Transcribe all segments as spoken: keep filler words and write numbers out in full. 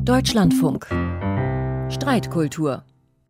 Deutschlandfunk. Streitkultur.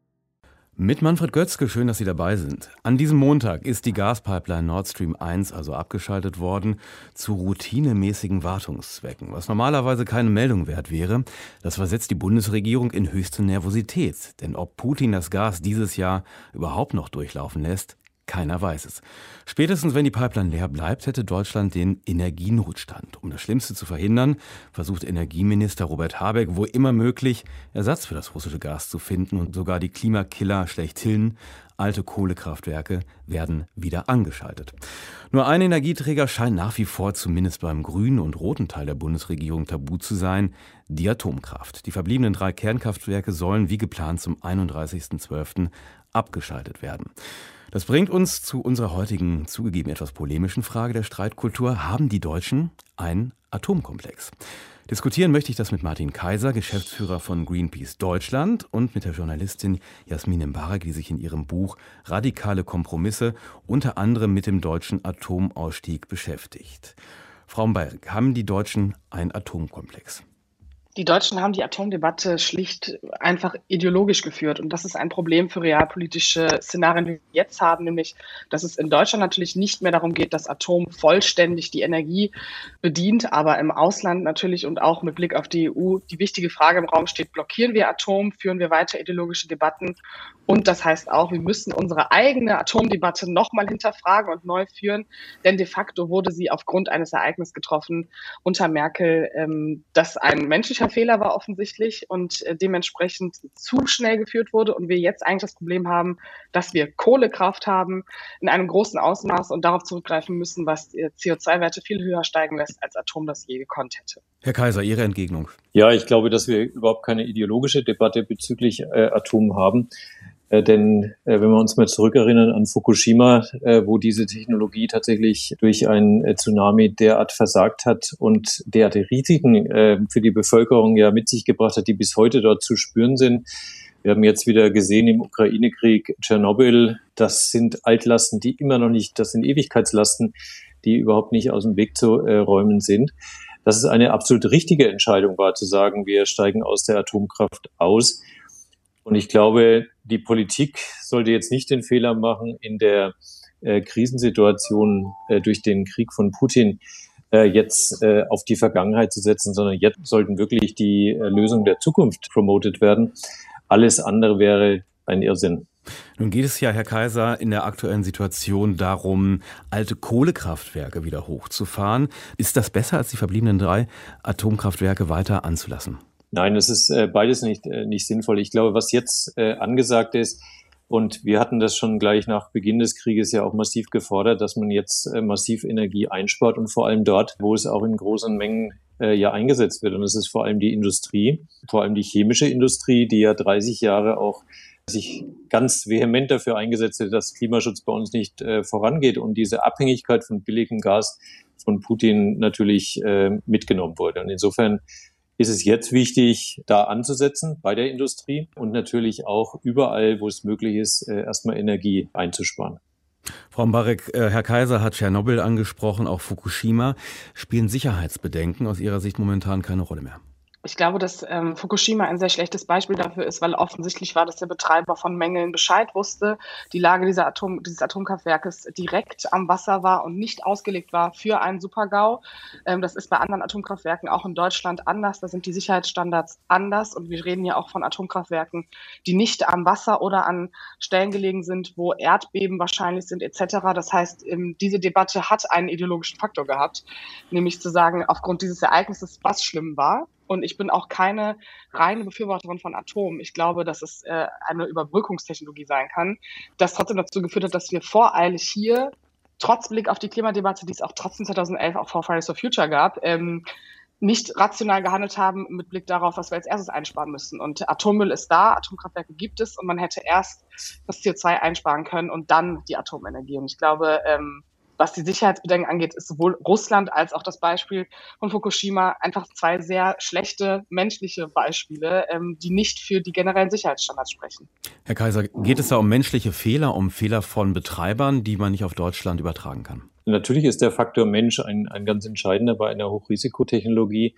Mit Manfred Götzke, schön, dass Sie dabei sind. An diesem Montag ist die Gaspipeline Nord Stream eins also abgeschaltet worden zu routinemäßigen Wartungszwecken. Was normalerweise keine Meldung wert wäre, das versetzt die Bundesregierung in höchste Nervosität. Denn ob Putin das Gas dieses Jahr überhaupt noch durchlaufen lässt, keiner weiß es. Spätestens wenn die Pipeline leer bleibt, hätte Deutschland den Energienotstand. Um das Schlimmste zu verhindern, versucht Energieminister Robert Habeck, wo immer möglich, Ersatz für das russische Gas zu finden. Und sogar die Klimakiller schlechthin, alte Kohlekraftwerke, werden wieder angeschaltet. Nur ein Energieträger scheint nach wie vor zumindest beim grünen und roten Teil der Bundesregierung tabu zu sein: die Atomkraft. Die verbliebenen drei Kernkraftwerke sollen wie geplant zum einunddreißigsten zwölften abgeschaltet werden. Das bringt uns zu unserer heutigen, zugegeben etwas polemischen Frage der Streitkultur: Haben die Deutschen einen Atomkomplex? Diskutieren möchte ich das mit Martin Kaiser, Geschäftsführer von Greenpeace Deutschland, und mit der Journalistin Jasmin Mbarek, die sich in ihrem Buch Radikale Kompromisse unter anderem mit dem deutschen Atomausstieg beschäftigt. Frau Mbarek, haben die Deutschen einen Atomkomplex? Die Deutschen haben die Atomdebatte schlicht einfach ideologisch geführt. Und das ist ein Problem für realpolitische Szenarien, die wir jetzt haben, nämlich, dass es in Deutschland natürlich nicht mehr darum geht, dass Atom vollständig die Energie bedient, aber im Ausland natürlich und auch mit Blick auf die E U die wichtige Frage im Raum steht: Blockieren wir Atom, führen wir weiter ideologische Debatten? Und das heißt auch, wir müssen unsere eigene Atomdebatte nochmal hinterfragen und neu führen, denn de facto wurde sie aufgrund eines Ereignisses getroffen unter Merkel, ähm, das ein menschlicher Fehler war offensichtlich und äh, dementsprechend zu schnell geführt wurde und wir jetzt eigentlich das Problem haben, dass wir Kohlekraft haben in einem großen Ausmaß und darauf zurückgreifen müssen, was äh, C O zwei Werte viel höher steigen lässt, als Atom das je gekonnt hätte. Herr Kaiser, Ihre Entgegnung? Ja, ich glaube, dass wir überhaupt keine ideologische Debatte bezüglich äh, Atom haben. Äh, denn äh, wenn wir uns mal zurückerinnern an Fukushima, äh, wo diese Technologie tatsächlich durch einen äh, Tsunami derart versagt hat und derart Risiken äh, für die Bevölkerung ja mit sich gebracht hat, die bis heute dort zu spüren sind. Wir haben jetzt wieder gesehen im Ukraine-Krieg Tschernobyl, das sind Altlasten, die immer noch nicht, das sind Ewigkeitslasten, die überhaupt nicht aus dem Weg zu äh, räumen sind. Dass es eine absolut richtige Entscheidung war, zu sagen, wir steigen aus der Atomkraft aus. Und ich glaube, die Politik sollte jetzt nicht den Fehler machen, in der äh, Krisensituation äh, durch den Krieg von Putin äh, jetzt äh, auf die Vergangenheit zu setzen, sondern jetzt sollten wirklich die äh, Lösungen der Zukunft promotet werden. Alles andere wäre ein Irrsinn. Nun geht es ja, Herr Kaiser, in der aktuellen Situation darum, alte Kohlekraftwerke wieder hochzufahren. Ist das besser, als die verbliebenen drei Atomkraftwerke weiter anzulassen? Nein, es ist äh, beides nicht, äh, nicht sinnvoll. Ich glaube, was jetzt äh, angesagt ist, und wir hatten das schon gleich nach Beginn des Krieges ja auch massiv gefordert, dass man jetzt äh, massiv Energie einspart und vor allem dort, wo es auch in großen Mengen äh, ja eingesetzt wird. Und das ist vor allem die Industrie, vor allem die chemische Industrie, die ja dreißig Jahre auch sich ganz vehement dafür eingesetzt hat, dass Klimaschutz bei uns nicht äh, vorangeht und diese Abhängigkeit von billigem Gas von Putin natürlich äh, mitgenommen wurde. Und insofern ist es jetzt wichtig, da anzusetzen bei der Industrie und natürlich auch überall, wo es möglich ist, erstmal Energie einzusparen. Frau Mbarek, Herr Kaiser hat Tschernobyl angesprochen, auch Fukushima. Spielen Sicherheitsbedenken aus Ihrer Sicht momentan keine Rolle mehr? Ich glaube, dass ähm, Fukushima ein sehr schlechtes Beispiel dafür ist, weil offensichtlich war, dass der Betreiber von Mängeln Bescheid wusste, die Lage dieser Atom, dieses Atomkraftwerkes direkt am Wasser war und nicht ausgelegt war für einen Super-GAU. Ähm, das ist bei anderen Atomkraftwerken auch in Deutschland anders. Da sind die Sicherheitsstandards anders und wir reden ja auch von Atomkraftwerken, die nicht am Wasser oder an Stellen gelegen sind, wo Erdbeben wahrscheinlich sind et cetera. Das heißt, ähm, diese Debatte hat einen ideologischen Faktor gehabt, nämlich zu sagen, aufgrund dieses Ereignisses, was schlimm war. Und ich bin auch keine reine Befürworterin von Atom. Ich glaube, dass es äh, eine Überbrückungstechnologie sein kann, das trotzdem dazu geführt hat, dass wir voreilig hier, trotz Blick auf die Klimadebatte, die es auch trotzdem zweitausendelf auch vor Fridays for Future gab, ähm, nicht rational gehandelt haben mit Blick darauf, was wir als erstes einsparen müssen. Und Atommüll ist da, Atomkraftwerke gibt es und man hätte erst das C O zwei einsparen können und dann die Atomenergie. Und ich glaube, ähm, was die Sicherheitsbedenken angeht, ist sowohl Russland als auch das Beispiel von Fukushima einfach zwei sehr schlechte menschliche Beispiele, ähm, die nicht für die generellen Sicherheitsstandards sprechen. Herr Kaiser, geht es da um menschliche Fehler, um Fehler von Betreibern, die man nicht auf Deutschland übertragen kann? Natürlich ist der Faktor Mensch ein, ein ganz entscheidender bei einer Hochrisikotechnologie.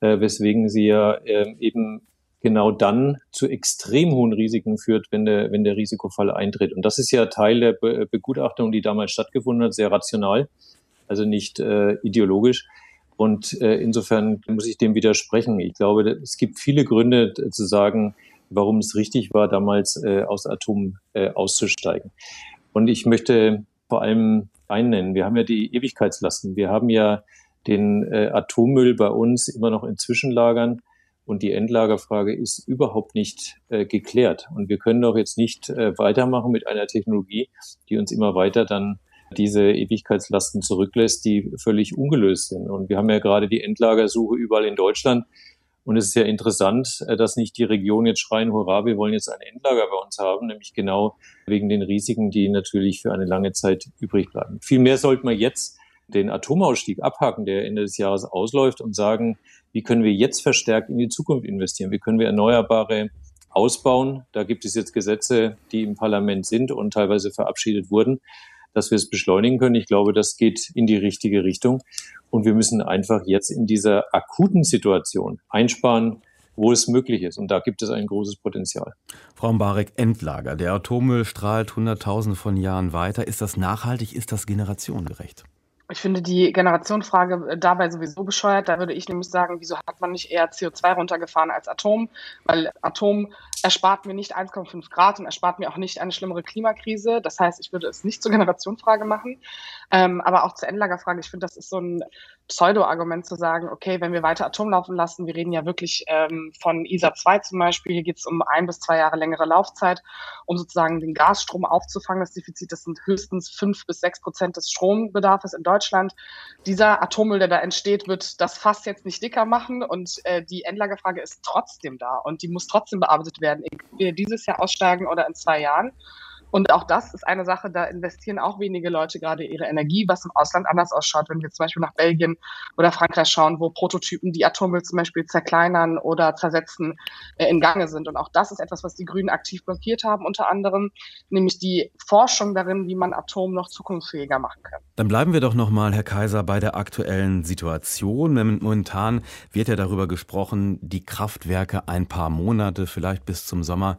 äh, weswegen sie ja äh, eben genau dann zu extrem hohen Risiken führt, wenn der, wenn der Risikofall eintritt. Und das ist ja Teil der Be- Begutachtung, die damals stattgefunden hat, sehr rational, also nicht äh, ideologisch. Und äh, insofern muss ich dem widersprechen. Ich glaube, es gibt viele Gründe äh, zu sagen, warum es richtig war, damals äh, aus Atom äh, auszusteigen. Und ich möchte vor allem einen nennen. Wir haben ja die Ewigkeitslasten. Wir haben ja den äh, Atommüll bei uns immer noch in Zwischenlagern. Und die Endlagerfrage ist überhaupt nicht äh, geklärt. Und wir können doch jetzt nicht äh, weitermachen mit einer Technologie, die uns immer weiter dann diese Ewigkeitslasten zurücklässt, die völlig ungelöst sind. Und wir haben ja gerade die Endlagersuche überall in Deutschland. Und es ist ja interessant, äh, dass nicht die Regionen jetzt schreien, hurra, wir wollen jetzt ein Endlager bei uns haben, nämlich genau wegen den Risiken, die natürlich für eine lange Zeit übrig bleiben. Vielmehr sollten wir jetzt den Atomausstieg abhaken, der Ende des Jahres ausläuft, und sagen, wie können wir jetzt verstärkt in die Zukunft investieren? Wie können wir Erneuerbare ausbauen? Da gibt es jetzt Gesetze, die im Parlament sind und teilweise verabschiedet wurden, dass wir es beschleunigen können. Ich glaube, das geht in die richtige Richtung. Und wir müssen einfach jetzt in dieser akuten Situation einsparen, wo es möglich ist. Und da gibt es ein großes Potenzial. Frau Mbarek, Endlager. Der Atommüll strahlt Hunderttausende von Jahren weiter. Ist das nachhaltig? Ist das generationengerecht? Ich finde die Generationenfrage dabei sowieso bescheuert. Da würde ich nämlich sagen, wieso hat man nicht eher C O zwei runtergefahren als Atom? Weil Atom erspart mir nicht eins Komma fünf Grad und erspart mir auch nicht eine schlimmere Klimakrise. Das heißt, ich würde es nicht zur Generationenfrage machen. Ähm, aber auch zur Endlagerfrage. Ich finde, das ist so ein Pseudo-Argument zu sagen, okay, wenn wir weiter Atom laufen lassen, wir reden ja wirklich ähm, von I S A zwei zum Beispiel, hier geht es um ein bis zwei Jahre längere Laufzeit, um sozusagen den Gasstrom aufzufangen. Das Defizit, das sind höchstens fünf bis sechs Prozent des Strombedarfs in Deutschland. Dieser Atommüll, der da entsteht, wird das Fass jetzt nicht dicker machen und äh, die Endlagerfrage ist trotzdem da und die muss trotzdem bearbeitet werden, egal ob wir dieses Jahr aussteigen oder in zwei Jahren. Und auch das ist eine Sache, da investieren auch wenige Leute gerade ihre Energie, was im Ausland anders ausschaut. Wenn wir zum Beispiel nach Belgien oder Frankreich schauen, wo Prototypen, die Atommüll zum Beispiel zerkleinern oder zersetzen, äh, in Gange sind. Und auch das ist etwas, was die Grünen aktiv blockiert haben, unter anderem, nämlich die Forschung darin, wie man Atom noch zukunftsfähiger machen kann. Dann bleiben wir doch nochmal, Herr Kaiser, bei der aktuellen Situation. Momentan wird ja darüber gesprochen, die Kraftwerke ein paar Monate, vielleicht bis zum Sommer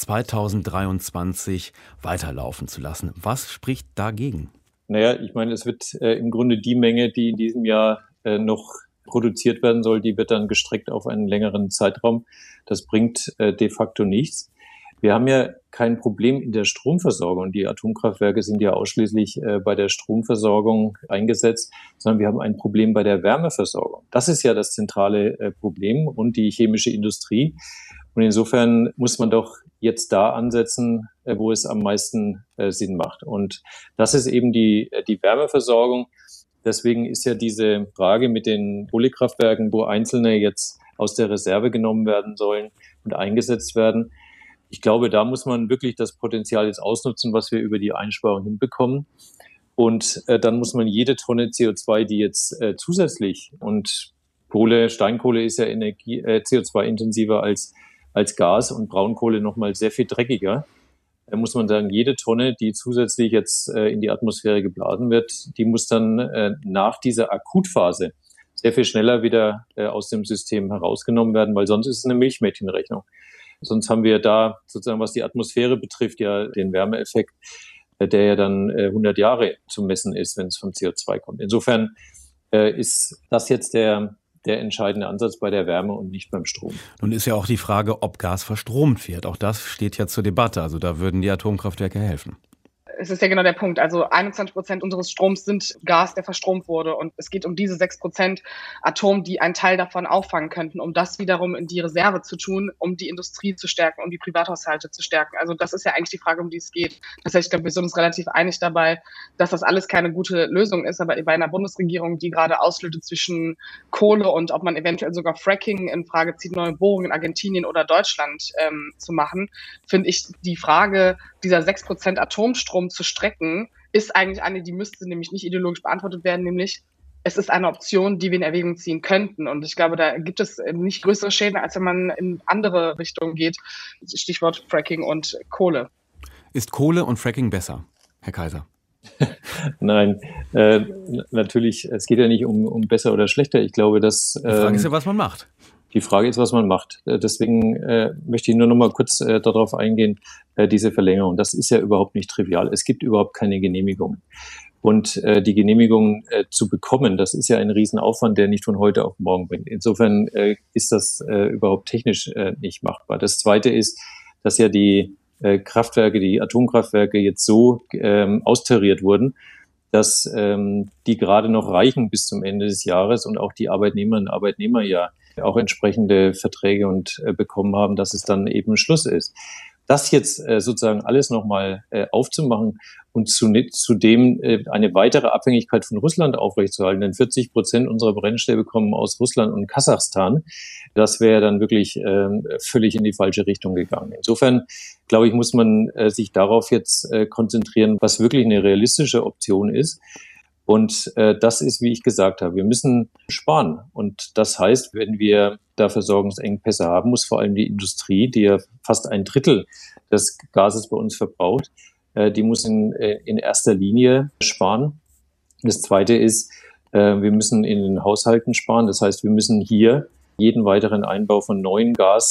zweitausenddreiundzwanzig weiterlaufen zu lassen. Was spricht dagegen? Naja, ich meine, es wird äh, im Grunde die Menge, die in diesem Jahr äh, noch produziert werden soll, die wird dann gestreckt auf einen längeren Zeitraum. Das bringt äh, de facto nichts. Wir haben ja kein Problem in der Stromversorgung. Die Atomkraftwerke sind ja ausschließlich äh, bei der Stromversorgung eingesetzt, sondern wir haben ein Problem bei der Wärmeversorgung. Das ist ja das zentrale äh, Problem und die chemische Industrie. Und insofern muss man doch jetzt da ansetzen, äh, wo es am meisten äh, Sinn macht. Und das ist eben die, äh, die Wärmeversorgung. Deswegen ist ja diese Frage mit den Kohlekraftwerken, wo einzelne jetzt aus der Reserve genommen werden sollen und eingesetzt werden. Ich glaube, da muss man wirklich das Potenzial jetzt ausnutzen, was wir über die Einsparung hinbekommen. Und äh, dann muss man jede Tonne C O zwei, die jetzt äh, zusätzlich, und Kohle, Steinkohle ist ja Energie, äh, C O zwei intensiver als, als Gas und Braunkohle nochmal sehr viel dreckiger. Da muss man sagen, jede Tonne, die zusätzlich jetzt äh, in die Atmosphäre geblasen wird, die muss dann äh, nach dieser Akutphase sehr viel schneller wieder äh, aus dem System herausgenommen werden, weil sonst ist es eine Milchmädchenrechnung. Sonst haben wir da sozusagen, was die Atmosphäre betrifft, ja den Wärmeeffekt, äh, der ja dann äh, hundert Jahre zu messen ist, wenn es vom C O zwei kommt. Insofern äh, ist das jetzt der der entscheidende Ansatz bei der Wärme und nicht beim Strom. Nun ist ja auch die Frage, ob Gas verstromt wird. Auch das steht ja zur Debatte. Also da würden die Atomkraftwerke helfen. Es ist ja genau der Punkt. Also einundzwanzig Prozent unseres Stroms sind Gas, der verstromt wurde. Und es geht um diese sechs Prozent Atom, die einen Teil davon auffangen könnten, um das wiederum in die Reserve zu tun, um die Industrie zu stärken, um die Privathaushalte zu stärken. Also das ist ja eigentlich die Frage, um die es geht. Das heißt, ich glaube, wir sind uns relativ einig dabei, dass das alles keine gute Lösung ist. Aber bei einer Bundesregierung, die gerade auslötet zwischen Kohle und ob man eventuell sogar Fracking in Frage zieht, neue Bohrungen in Argentinien oder Deutschland ähm, zu machen, finde ich die Frage dieser sechs Prozent Atomstrom zu strecken, ist eigentlich eine, die müsste nämlich nicht ideologisch beantwortet werden, nämlich es ist eine Option, die wir in Erwägung ziehen könnten. Und ich glaube, da gibt es nicht größere Schäden, als wenn man in andere Richtungen geht. Stichwort Fracking und Kohle. Ist Kohle und Fracking besser, Herr Kaiser? Nein, äh, natürlich, es geht ja nicht um, um besser oder schlechter. Ich glaube, dass... Die Frage ähm, ist ja, was man macht. Die Frage ist, was man macht. Deswegen äh, möchte ich nur noch mal kurz äh, darauf eingehen, äh, diese Verlängerung. Das ist ja überhaupt nicht trivial. Es gibt überhaupt keine Genehmigung. Und äh, die Genehmigung äh, zu bekommen, das ist ja ein Riesenaufwand, der nicht von heute auf morgen bringt. Insofern äh, ist das äh, überhaupt technisch äh, nicht machbar. Das Zweite ist, dass ja die äh, Kraftwerke, die Atomkraftwerke jetzt so ähm, austariert wurden, dass ähm, die gerade noch reichen bis zum Ende des Jahres und auch die Arbeitnehmerinnen und Arbeitnehmer ja auch entsprechende Verträge und äh, bekommen haben, dass es dann eben Schluss ist. Das jetzt äh, sozusagen alles nochmal äh, aufzumachen und zu, zudem äh, eine weitere Abhängigkeit von Russland aufrechtzuerhalten, denn vierzig Prozent unserer Brennstäbe kommen aus Russland und Kasachstan, das wäre dann wirklich äh, völlig in die falsche Richtung gegangen. Insofern, glaube ich, muss man äh, sich darauf jetzt äh, konzentrieren, was wirklich eine realistische Option ist. Und äh, das ist, wie ich gesagt habe, wir müssen sparen. Und das heißt, wenn wir da Versorgungsengpässe haben, muss vor allem die Industrie, die ja fast ein Drittel des Gases bei uns verbraucht, äh, die muss in, in erster Linie sparen. Das Zweite ist, äh, wir müssen in den Haushalten sparen. Das heißt, wir müssen hier jeden weiteren Einbau von neuen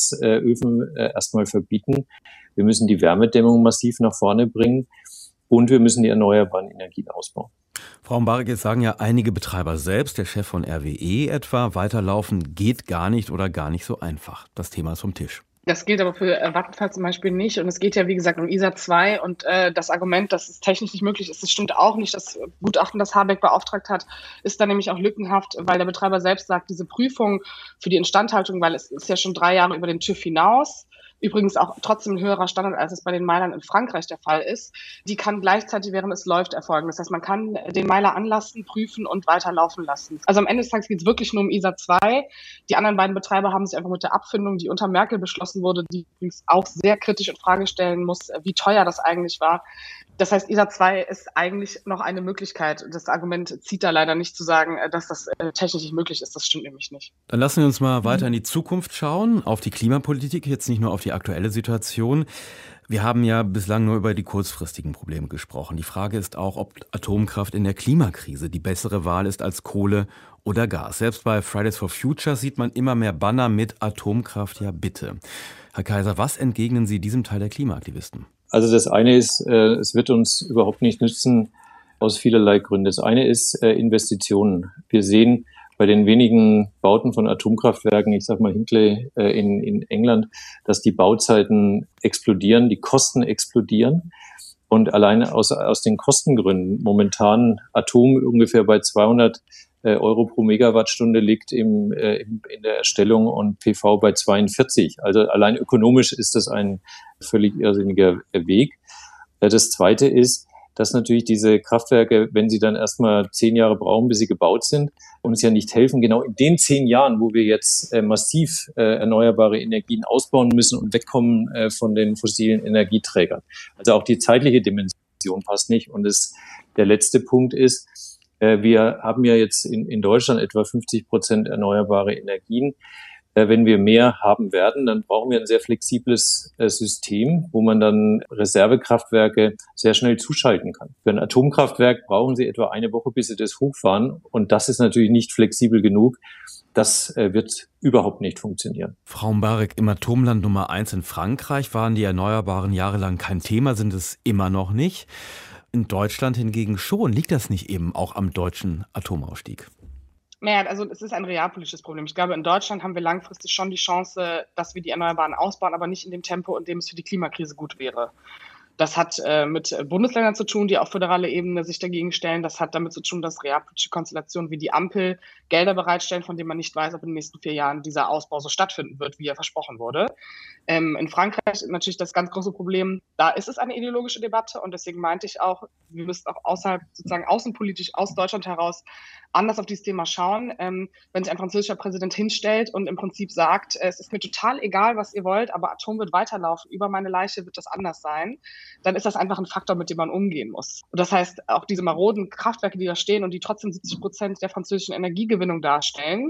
Gasöfen äh, erstmal verbieten. Wir müssen die Wärmedämmung massiv nach vorne bringen und wir müssen die erneuerbaren Energien ausbauen. Frau Mbarek, jetzt sagen ja einige Betreiber selbst, der Chef von R W E etwa, weiterlaufen geht gar nicht oder gar nicht so einfach. Das Thema ist vom Tisch. Das gilt aber für Vattenfall zum Beispiel nicht. Und es geht ja, wie gesagt, um I S A zwei. Und äh, das Argument, dass es technisch nicht möglich ist, das stimmt auch nicht. Das Gutachten, das Habeck beauftragt hat, ist dann nämlich auch lückenhaft, weil der Betreiber selbst sagt, diese Prüfung für die Instandhaltung, weil es ist ja schon drei Jahre über den TÜV hinaus, übrigens auch trotzdem ein höherer Standard, als es bei den Meilern in Frankreich der Fall ist, die kann gleichzeitig, während es läuft, erfolgen. Das heißt, man kann den Meiler anlassen, prüfen und weiterlaufen lassen. Also am Ende des Tages geht es wirklich nur um I S A zwei. Die anderen beiden Betreiber haben sich einfach mit der Abfindung, die unter Merkel beschlossen wurde, die übrigens auch sehr kritisch in Frage stellen muss, wie teuer das eigentlich war. Das heißt, I S A zwei ist eigentlich noch eine Möglichkeit. Das Argument zieht da leider nicht zu sagen, dass das technisch nicht möglich ist. Das stimmt nämlich nicht. Dann lassen wir uns mal weiter in die Zukunft schauen, auf die Klimapolitik, jetzt nicht nur auf die aktuelle Situation. Wir haben ja bislang nur über die kurzfristigen Probleme gesprochen. Die Frage ist auch, ob Atomkraft in der Klimakrise die bessere Wahl ist als Kohle oder Gas. Selbst bei Fridays for Future sieht man immer mehr Banner mit Atomkraft, ja bitte. Herr Kaiser, was entgegnen Sie diesem Teil der Klimaaktivisten? Also das eine ist, äh, es wird uns überhaupt nicht nützen aus vielerlei Gründen. Das eine ist äh, Investitionen. Wir sehen bei den wenigen Bauten von Atomkraftwerken, ich sage mal Hinkley äh, in, in England, dass die Bauzeiten explodieren, die Kosten explodieren. Und alleine aus, aus den Kostengründen momentan Atom ungefähr bei zweihundert äh, Euro pro Megawattstunde liegt im, äh, in der Erstellung und P V bei zweiundvierzig. Also allein ökonomisch ist das ein völlig irrsinniger Weg. Äh, das Zweite ist, dass natürlich diese Kraftwerke, wenn sie dann erstmal zehn Jahre brauchen, bis sie gebaut sind, uns ja nicht helfen, genau in den zehn Jahren, wo wir jetzt äh, massiv äh, erneuerbare Energien ausbauen müssen und wegkommen äh, von den fossilen Energieträgern. Also auch die zeitliche Dimension passt nicht. Und das, der letzte Punkt ist, äh, wir haben ja jetzt in, in Deutschland etwa fünfzig Prozent erneuerbare Energien. Wenn wir mehr haben werden, dann brauchen wir ein sehr flexibles äh, System, wo man dann Reservekraftwerke sehr schnell zuschalten kann. Für ein Atomkraftwerk brauchen Sie etwa eine Woche, bis Sie das hochfahren. Und das ist natürlich nicht flexibel genug. Das äh, wird überhaupt nicht funktionieren. Frau Mbarek, im Atomland Nummer eins in Frankreich waren die Erneuerbaren jahrelang kein Thema, sind es immer noch nicht. In Deutschland hingegen schon. Liegt das nicht eben auch am deutschen Atomausstieg? Naja, also es ist ein realpolitisches Problem. Ich glaube, in Deutschland haben wir langfristig schon die Chance, dass wir die Erneuerbaren ausbauen, aber nicht in dem Tempo, in dem es für die Klimakrise gut wäre. Das hat äh, mit Bundesländern zu tun, die auf föderaler Ebene sich dagegen stellen. Das hat damit zu tun, dass realpolitische Konstellationen wie die Ampel Gelder bereitstellen, von denen man nicht weiß, ob in den nächsten vier Jahren dieser Ausbau so stattfinden wird, wie er versprochen wurde. Ähm, in Frankreich ist natürlich das ganz große Problem, da ist es eine ideologische Debatte und deswegen meinte ich auch, wir müssen auch außerhalb, sozusagen außenpolitisch aus Deutschland heraus anders auf dieses Thema schauen. Ähm, wenn sich ein französischer Präsident hinstellt und im Prinzip sagt, es ist mir total egal, was ihr wollt, aber Atom wird weiterlaufen, über meine Leiche wird das anders sein, dann ist das einfach ein Faktor, mit dem man umgehen muss. Und das heißt, auch diese maroden Kraftwerke, die da stehen und die trotzdem siebzig Prozent der französischen Energiegewinnung darstellen,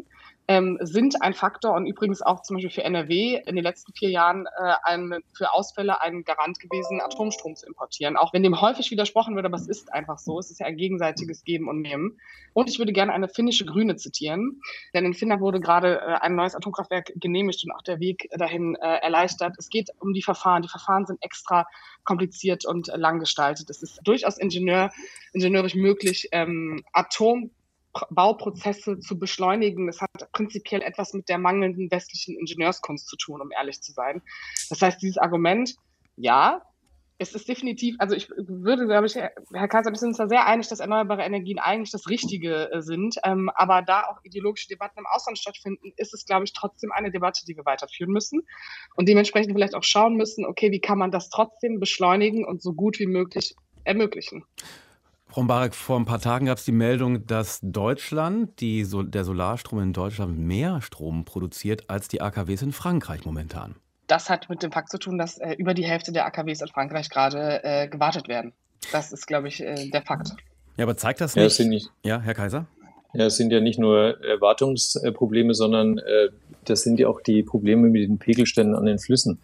ähm, sind ein Faktor und übrigens auch zum Beispiel für N R W in den letzten vier Jahren äh, ein, für Ausfälle ein Garant gewesen, Atomstrom zu importieren. Auch wenn dem häufig widersprochen wird, aber es ist einfach so. Es ist ja ein gegenseitiges Geben und Nehmen. Und ich würde gerne eine finnische Grüne zitieren, denn in Finnland wurde gerade äh, ein neues Atomkraftwerk genehmigt und auch der Weg dahin äh, erleichtert. Es geht um die Verfahren. Die Verfahren sind extra kompliziert und äh, lang gestaltet. Es ist durchaus Ingenieur, ingenieurisch möglich, ähm, Atom Bauprozesse zu beschleunigen. Das hat prinzipiell etwas mit der mangelnden westlichen Ingenieurskunst zu tun, um ehrlich zu sein. Das heißt, dieses Argument, ja, es ist definitiv, also ich würde, glaube ich, Herr Kaiser, wir sind uns da sehr einig, dass erneuerbare Energien eigentlich das Richtige sind. Ähm, aber da auch ideologische Debatten im Ausland stattfinden, ist es, glaube ich, trotzdem eine Debatte, die wir weiterführen müssen und dementsprechend vielleicht auch schauen müssen, okay, wie kann man das trotzdem beschleunigen und so gut wie möglich ermöglichen. Frau Mbarek, vor ein paar Tagen gab es die Meldung, dass Deutschland, die, der Solarstrom in Deutschland mehr Strom produziert als die A K Ws in Frankreich momentan. Das hat mit dem Fakt zu tun, dass äh, über die Hälfte der A K Ws in Frankreich gerade äh, gewartet werden. Das ist, glaube ich, äh, der Fakt. Ja, aber zeigt das nicht? Ja, nicht? sind nicht ja, Herr Kaiser? Ja, es sind ja nicht nur Wartungsprobleme, sondern äh, das sind ja auch die Probleme mit den Pegelständen an den Flüssen.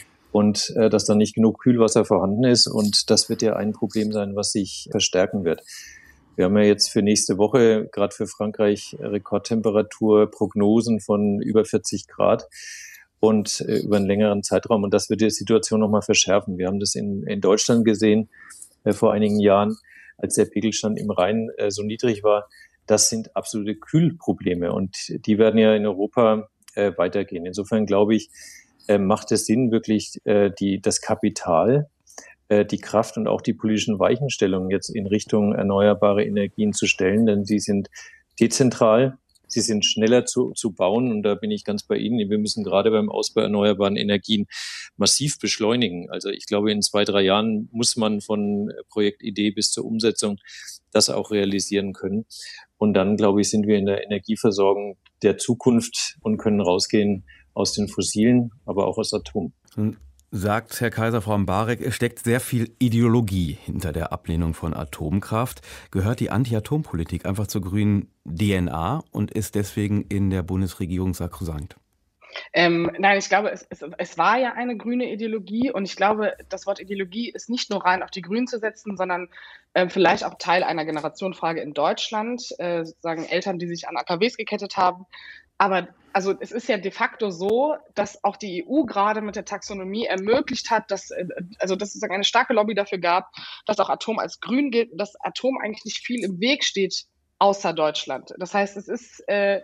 Und äh, dass da nicht genug Kühlwasser vorhanden ist. Und das wird ja ein Problem sein, was sich verstärken wird. Wir haben ja jetzt für nächste Woche, gerade für Frankreich, Rekordtemperaturprognosen von über vierzig Grad und äh, über einen längeren Zeitraum. Und das wird die Situation nochmal verschärfen. Wir haben das in, in Deutschland gesehen äh, vor einigen Jahren, als der Pegelstand im Rhein äh, so niedrig war. Das sind absolute Kühlprobleme. Und die werden ja in Europa äh, weitergehen. Insofern glaube ich, Äh, macht es Sinn, wirklich äh, die, das Kapital, äh, die Kraft und auch die politischen Weichenstellungen jetzt in Richtung erneuerbare Energien zu stellen, denn sie sind dezentral, sie sind schneller zu, zu bauen und da bin ich ganz bei Ihnen. Wir müssen gerade beim Ausbau erneuerbaren Energien massiv beschleunigen. Also ich glaube, in zwei, drei Jahren muss man von Projektidee bis zur Umsetzung das auch realisieren können. Und dann, glaube ich, sind wir in der Energieversorgung der Zukunft und können rausgehen aus den Fossilen, aber auch aus Atom. Nun sagt Herr Kaiser, Frau Mbarek, es steckt sehr viel Ideologie hinter der Ablehnung von Atomkraft. Gehört die Anti-Atom-Politik einfach zur grünen D N A und ist deswegen in der Bundesregierung sakrosankt? Ähm, nein, ich glaube, es, es, es war ja eine grüne Ideologie und ich glaube, das Wort Ideologie ist nicht nur rein auf die Grünen zu setzen, sondern äh, vielleicht auch Teil einer Generationenfrage in Deutschland, äh, sozusagen Eltern, die sich an A K Ws gekettet haben. Aber also es ist ja de facto so, dass auch die E U gerade mit der Taxonomie ermöglicht hat, dass also dass es eine starke Lobby dafür gab, dass auch Atom als grün gilt, dass Atom eigentlich nicht viel im Weg steht außer Deutschland. Das heißt, es ist äh,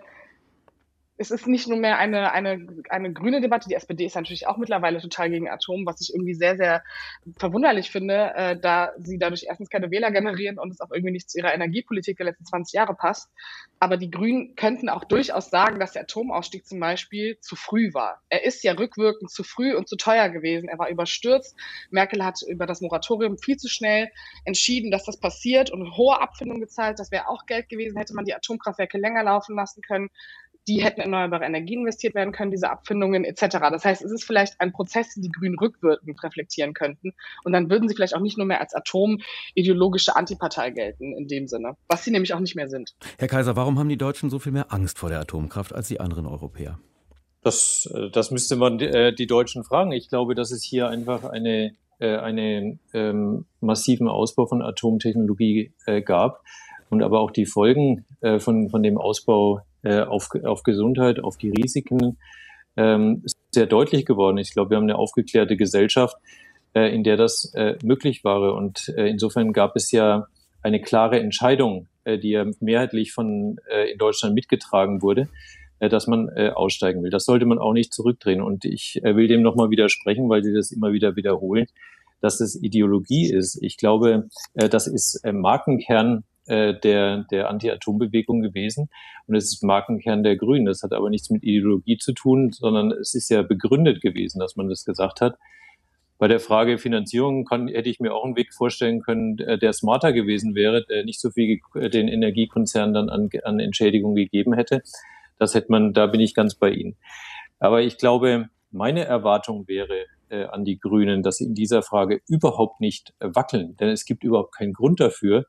es ist nicht nur mehr eine, eine, eine grüne Debatte. Die S P D ist natürlich auch mittlerweile total gegen Atom, was ich irgendwie sehr, sehr verwunderlich finde, äh, da sie dadurch erstens keine Wähler generieren und es auch irgendwie nicht zu ihrer Energiepolitik der letzten zwanzig Jahre passt. Aber die Grünen könnten auch durchaus sagen, dass der Atomausstieg zum Beispiel zu früh war. Er ist ja rückwirkend zu früh und zu teuer gewesen. Er war überstürzt. Merkel hat über das Moratorium viel zu schnell entschieden, dass das passiert und hohe Abfindungen gezahlt. Das wäre auch Geld gewesen, hätte man die Atomkraftwerke länger laufen lassen können. Die hätten in erneuerbare Energien investiert werden können, diese Abfindungen et cetera. Das heißt, es ist vielleicht ein Prozess, den die Grünen rückwirkend reflektieren könnten. Und dann würden sie vielleicht auch nicht nur mehr als atomideologische Antipartei gelten in dem Sinne, was sie nämlich auch nicht mehr sind. Herr Kaiser, warum haben die Deutschen so viel mehr Angst vor der Atomkraft als die anderen Europäer? Das, das müsste man äh, die Deutschen fragen. Ich glaube, dass es hier einfach eine, äh, eine ähm, massiven Ausbau von Atomtechnologie äh, gab und aber auch die Folgen äh, von, von dem Ausbau Auf, auf Gesundheit, auf die Risiken, ähm, ist sehr deutlich geworden. Ich glaube, wir haben eine aufgeklärte Gesellschaft, äh, in der das äh, möglich war. Und äh, insofern gab es ja eine klare Entscheidung, äh, die ja mehrheitlich von äh, in Deutschland mitgetragen wurde, äh, dass man äh, aussteigen will. Das sollte man auch nicht zurückdrehen. Und ich äh, will dem nochmal widersprechen, weil Sie das immer wieder wiederholen, dass es Ideologie ist. Ich glaube, äh, das ist äh, Markenkern der, der Anti-Atom-Bewegung gewesen. Und es ist Markenkern der Grünen. Das hat aber nichts mit Ideologie zu tun, sondern es ist ja begründet gewesen, dass man das gesagt hat. Bei der Frage Finanzierung kann, hätte ich mir auch einen Weg vorstellen können, der smarter gewesen wäre, der nicht so viel den Energiekonzernen dann an, an Entschädigung gegeben hätte. Das hätte man, da bin ich ganz bei Ihnen. Aber ich glaube, meine Erwartung wäre äh, an die Grünen, dass sie in dieser Frage überhaupt nicht äh, wackeln. Denn es gibt überhaupt keinen Grund dafür,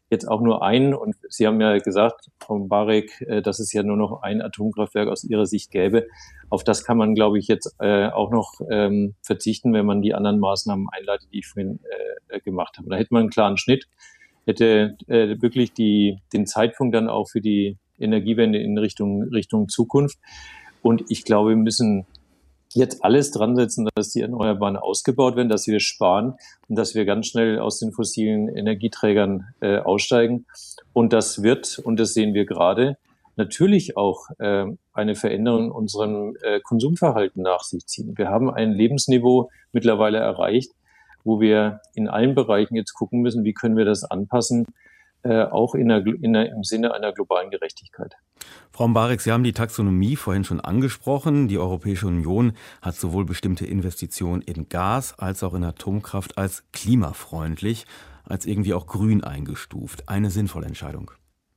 jetzt auch nur ein, und Sie haben ja gesagt, Frau Mbarek, äh, dass es ja nur noch ein Atomkraftwerk aus Ihrer Sicht gäbe. Auf das kann man, glaube ich, jetzt äh, auch noch ähm, verzichten, wenn man die anderen Maßnahmen einleitet, die ich vorhin äh, gemacht habe. Da hätte man einen klaren Schnitt, hätte äh, wirklich die, den Zeitpunkt dann auch für die Energiewende in Richtung, Richtung Zukunft. Und ich glaube, wir müssen jetzt alles dran setzen, dass die Erneuerbaren ausgebaut werden, dass wir sparen und dass wir ganz schnell aus den fossilen Energieträgern äh, aussteigen. Und das wird, und das sehen wir gerade, natürlich auch äh, eine Veränderung in unserem äh, Konsumverhalten nach sich ziehen. Wir haben ein Lebensniveau mittlerweile erreicht, wo wir in allen Bereichen jetzt gucken müssen, wie können wir das anpassen, äh, auch in der, in der, im Sinne einer globalen Gerechtigkeit. Frau Mbarek, Sie haben die Taxonomie vorhin schon angesprochen. Die Europäische Union hat sowohl bestimmte Investitionen in Gas als auch in Atomkraft als klimafreundlich, als irgendwie auch grün eingestuft. Eine sinnvolle Entscheidung.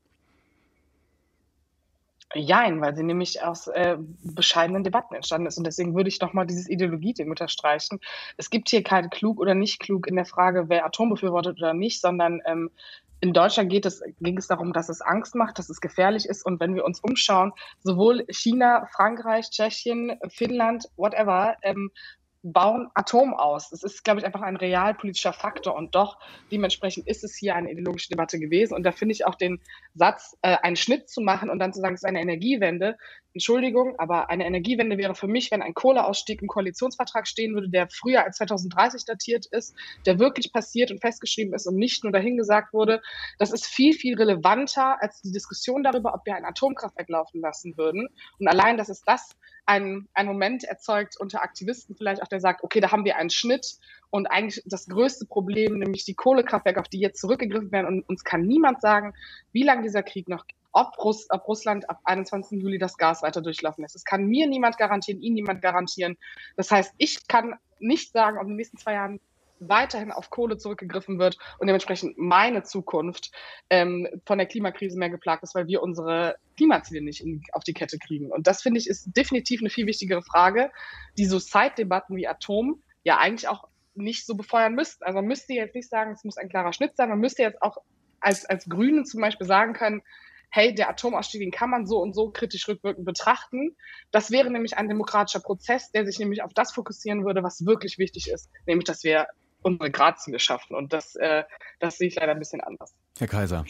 Jein, weil sie nämlich aus äh, bescheidenen Debatten entstanden ist. Und deswegen würde ich nochmal dieses Ideologie-Ding unterstreichen. Es gibt hier kein klug oder nicht klug in der Frage, wer Atom befürwortet oder nicht, sondern ähm, in Deutschland geht es, ging es darum, dass es Angst macht, dass es gefährlich ist. Und wenn wir uns umschauen, sowohl China, Frankreich, Tschechien, Finnland, whatever, ähm, bauen Atom aus. Das ist, glaube ich, einfach ein realpolitischer Faktor. Und doch, dementsprechend ist es hier eine ideologische Debatte gewesen. Und da finde ich auch den Satz, äh, einen Schnitt zu machen und dann zu sagen, es ist eine Energiewende. Entschuldigung, aber eine Energiewende wäre für mich, wenn ein Kohleausstieg im Koalitionsvertrag stehen würde, der früher als zweitausenddreißig datiert ist, der wirklich passiert und festgeschrieben ist und nicht nur dahingesagt wurde. Das ist viel, viel relevanter als die Diskussion darüber, ob wir ein Atomkraftwerk laufen lassen würden. Und allein, dass es das ein, ein Moment erzeugt unter Aktivisten vielleicht auch, der sagt, okay, da haben wir einen Schnitt und eigentlich das größte Problem, nämlich die Kohlekraftwerke, auf die jetzt zurückgegriffen werden, und uns kann niemand sagen, wie lange dieser Krieg noch geht, ob, Russ, ob Russland ab einundzwanzigsten Juli das Gas weiter durchlaufen lässt. Das kann mir niemand garantieren, Ihnen niemand garantieren. Das heißt, ich kann nicht sagen, ob in den nächsten zwei Jahren weiterhin auf Kohle zurückgegriffen wird und dementsprechend meine Zukunft ähm, von der Klimakrise mehr geplagt ist, weil wir unsere Klimaziele nicht in, auf die Kette kriegen. Und das, finde ich, ist definitiv eine viel wichtigere Frage, die so Side-Debatten wie Atom ja eigentlich auch nicht so befeuern müssten. Also man müsste jetzt nicht sagen, es muss ein klarer Schnitt sein, man müsste jetzt auch als, als Grüne zum Beispiel sagen können, hey, der Atomausstieg, den kann man so und so kritisch rückwirkend betrachten. Das wäre nämlich ein demokratischer Prozess, der sich nämlich auf das fokussieren würde, was wirklich wichtig ist, nämlich, dass wir unsere Gradziele schaffen. Und das, äh, das sehe ich leider ein bisschen anders. Herr Kaiser.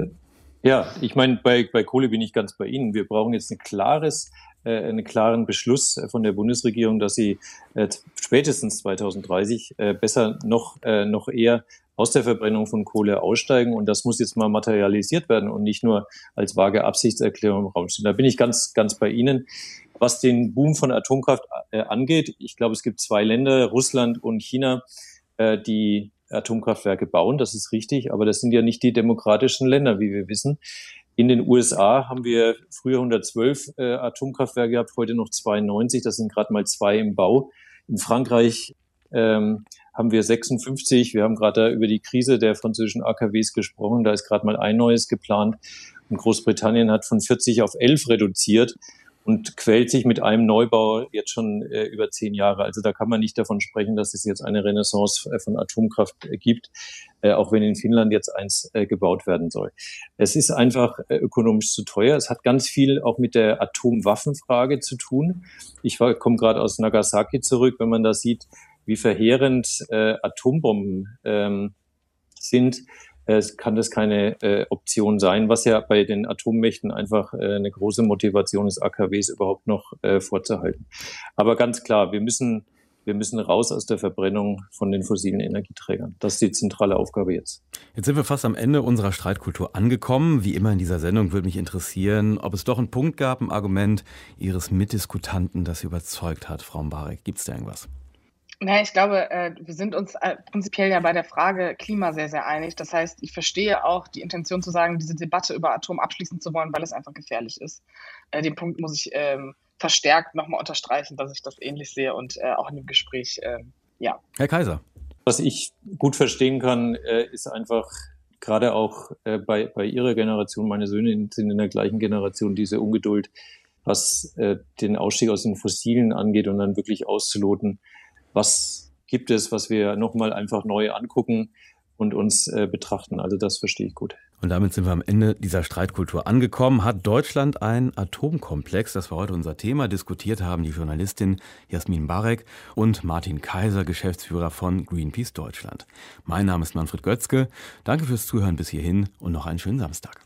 Ja, ich meine, bei, bei Kohle bin ich ganz bei Ihnen. Wir brauchen jetzt ein klares, äh, einen klaren Beschluss von der Bundesregierung, dass sie äh, spätestens zweitausenddreißig äh, besser noch, äh, noch eher aus der Verbrennung von Kohle aussteigen. Und das muss jetzt mal materialisiert werden und nicht nur als vage Absichtserklärung im Raum stehen. Da bin ich ganz, ganz bei Ihnen. Was den Boom von Atomkraft äh, angeht, ich glaube, es gibt zwei Länder, Russland und China, äh, die Atomkraftwerke bauen. Das ist richtig, aber das sind ja nicht die demokratischen Länder, wie wir wissen. In den U S A haben wir früher hundertzwölf äh, Atomkraftwerke gehabt, heute noch zweiundneunzig. Das sind gerade mal zwei im Bau. In Frankreich ähm, haben wir sechsundfünfzig. Wir haben gerade über die Krise der französischen A K Ws gesprochen. Da ist gerade mal ein neues geplant. Und Großbritannien hat von vierzig auf elf reduziert und quält sich mit einem Neubau jetzt schon äh, über zehn Jahre. Also da kann man nicht davon sprechen, dass es jetzt eine Renaissance von Atomkraft äh, gibt, äh, auch wenn in Finnland jetzt eins äh, gebaut werden soll. Es ist einfach äh, ökonomisch zu teuer. Es hat ganz viel auch mit der Atomwaffenfrage zu tun. Ich komme gerade aus Nagasaki zurück. Wenn man da sieht, wie verheerend äh, Atombomben ähm, sind, Es kann das keine äh, Option sein, was ja bei den Atommächten einfach äh, eine große Motivation ist, A K Ws überhaupt noch äh, vorzuhalten. Aber ganz klar, wir müssen, wir müssen raus aus der Verbrennung von den fossilen Energieträgern. Das ist die zentrale Aufgabe jetzt. Jetzt sind wir fast am Ende unserer Streitkultur angekommen. Wie immer in dieser Sendung würde mich interessieren, ob es doch einen Punkt gab, ein Argument Ihres Mitdiskutanten, das Sie überzeugt hat, Frau Mbarek. Gibt es da irgendwas? Naja, ich glaube, äh, wir sind uns äh, prinzipiell ja bei der Frage Klima sehr, sehr einig. Das heißt, ich verstehe auch die Intention zu sagen, diese Debatte über Atom abschließen zu wollen, weil es einfach gefährlich ist. Äh, den Punkt muss ich ähm, verstärkt nochmal unterstreichen, dass ich das ähnlich sehe und äh, auch in dem Gespräch, äh, ja. Herr Kaiser. Was ich gut verstehen kann, äh, ist einfach gerade auch äh, bei, bei Ihrer Generation, meine Söhne sind in der gleichen Generation, diese Ungeduld, was äh, den Ausstieg aus den Fossilen angeht und dann wirklich auszuloten, was gibt es, was wir nochmal einfach neu angucken und uns äh, betrachten. Also das verstehe ich gut. Und damit sind wir am Ende dieser Streitkultur angekommen. Hat Deutschland einen Atomkomplex? Das war heute unser Thema. Diskutiert haben die Journalistin Jasmin Barek und Martin Kaiser, Geschäftsführer von Greenpeace Deutschland. Mein Name ist Manfred Götzke. Danke fürs Zuhören bis hierhin und noch einen schönen Samstag.